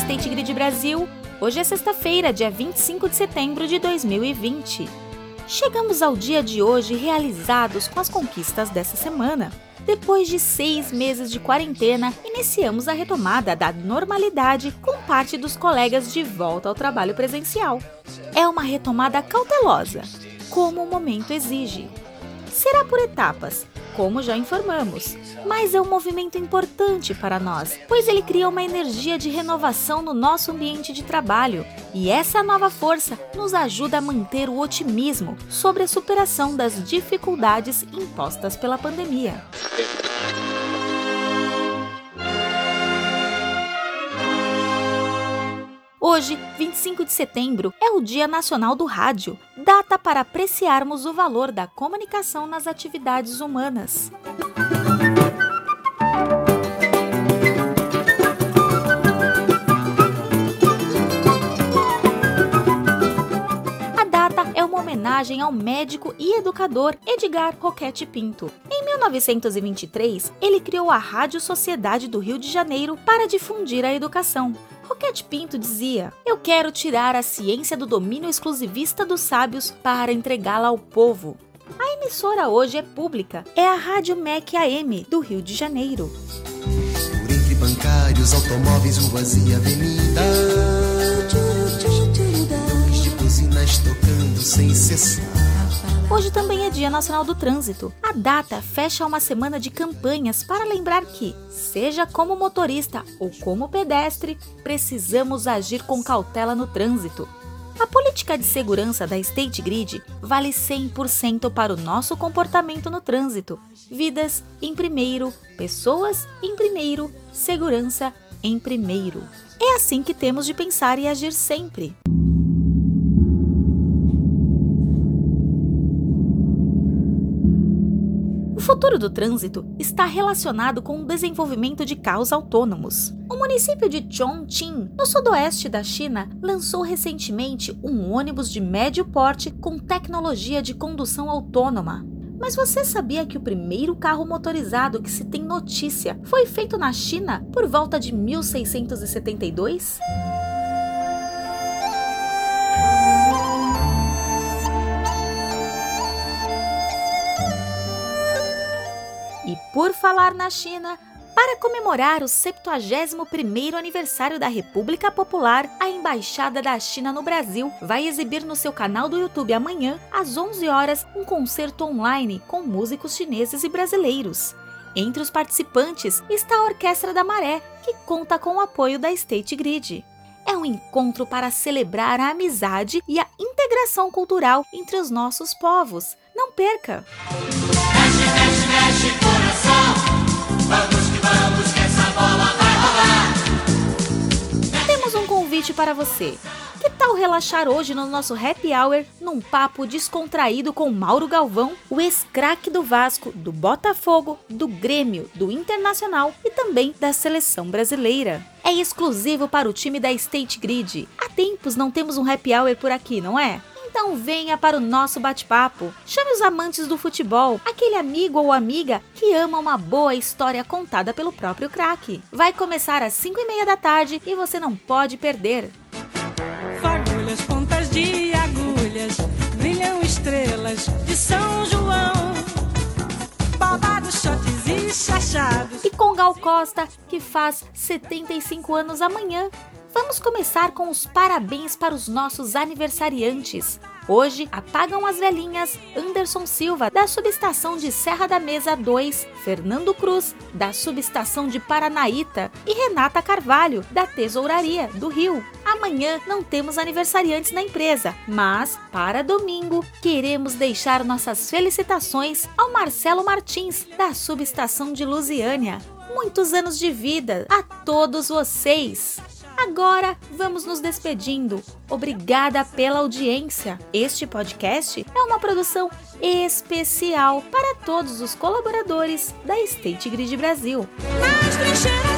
State Grid Brasil. Hoje é sexta-feira, dia 25 de setembro de 2020. Chegamos ao dia de hoje realizados com as conquistas dessa semana. Depois de 6 meses de quarentena, iniciamos a retomada da normalidade com parte dos colegas de volta ao trabalho presencial. É uma retomada cautelosa, como o momento exige. Será por etapas, como já informamos, mas é um movimento importante para nós, pois ele cria uma energia de renovação no nosso ambiente de trabalho. E essa nova força nos ajuda a manter o otimismo sobre a superação das dificuldades impostas pela pandemia. Hoje, 25 de setembro, é o Dia Nacional do Rádio, data para apreciarmos o valor da comunicação nas atividades humanas. A data é uma homenagem ao médico e educador Edgar Roquette Pinto. Em 1923, ele criou a Rádio Sociedade do Rio de Janeiro para difundir a educação. Roquette Pinto dizia: "Eu quero tirar a ciência do domínio exclusivista dos sábios para entregá-la ao povo." A emissora hoje é pública, é a Rádio MEC AM do Rio de Janeiro. Por entre bancários, automóveis, ruas e avenida, toques de buzinas tocando sem cessar. Hoje também é Dia Nacional do Trânsito. A data fecha uma semana de campanhas para lembrar que, seja como motorista ou como pedestre, precisamos agir com cautela no trânsito. A política de segurança da State Grid vale 100% para o nosso comportamento no trânsito. Vidas em primeiro, pessoas em primeiro, segurança em primeiro. É assim que temos de pensar e agir sempre. O futuro do trânsito está relacionado com o desenvolvimento de carros autônomos. O município de Chongqing, no sudoeste da China, lançou recentemente um ônibus de médio porte com tecnologia de condução autônoma. Mas você sabia que o primeiro carro motorizado que se tem notícia foi feito na China por volta de 1672? E por falar na China, para comemorar o 71º aniversário da República Popular, a Embaixada da China no Brasil vai exibir no seu canal do YouTube amanhã, às 11 horas, um concerto online com músicos chineses e brasileiros. Entre os participantes está a Orquestra da Maré, que conta com o apoio da State Grid. É um encontro para celebrar a amizade e a integração cultural entre os nossos povos. Não perca! Mexe, coração, vamos que essa bola vai rolar. Temos um convite para você. Que tal relaxar hoje no nosso Happy Hour num papo descontraído com Mauro Galvão, o ex-craque do Vasco, do Botafogo, do Grêmio, do Internacional e também da Seleção Brasileira. É exclusivo para o time da State Grid. Há tempos não temos um Happy Hour por aqui, não é? Então venha para o nosso bate-papo. Chame os amantes do futebol, aquele amigo ou amiga que ama uma boa história contada pelo próprio craque. Vai começar às 5:30 da tarde e você não pode perder. Fagulhas, pontas de agulhas, brilham estrelas de São João. Babados, shots e chachados. E com Gal Costa, que faz 75 anos amanhã. Vamos começar com os parabéns para os nossos aniversariantes. Hoje, apagam as velhinhas Anderson Silva, da subestação de Serra da Mesa 2, Fernando Cruz, da subestação de Paranaíta e Renata Carvalho, da Tesouraria, do Rio. Amanhã não temos aniversariantes na empresa, mas, para domingo, queremos deixar nossas felicitações ao Marcelo Martins, da subestação de Lusiânia. Muitos anos de vida a todos vocês! Agora vamos nos despedindo. Obrigada pela audiência. Este podcast é uma produção especial para todos os colaboradores da State Grid Brasil. Nas trincheiras